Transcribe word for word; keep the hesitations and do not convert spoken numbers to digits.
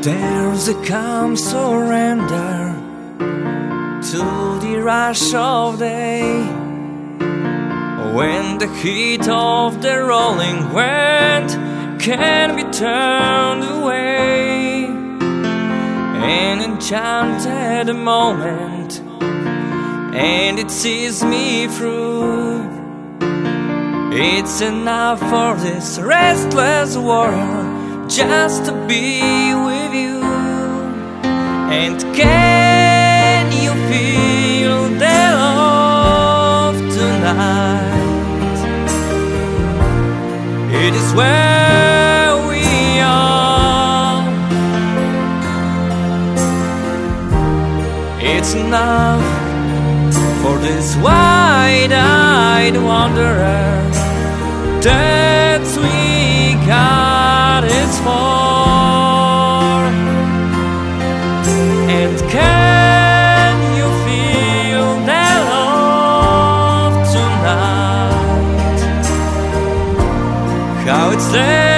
There's a calm surrender to the rush of day, when the heat of the rolling wind can be turned away. An enchanted moment, and it sees me through. It's enough for this restless warrior just to be with you. And can you feel the love tonight? It is where we are. It's enough for this wide-eyed wanderer that we got is for. And can you feel that love tonight? How it's there